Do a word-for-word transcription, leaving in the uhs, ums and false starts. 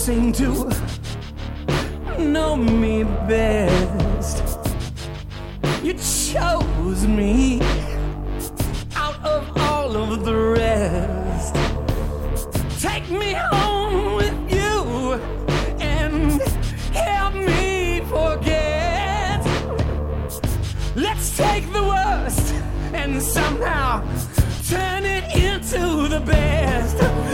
seem to know me best. You chose me out of all of the rest. Take me home with you and help me forget. Let's take the worst and somehow turn it into the best.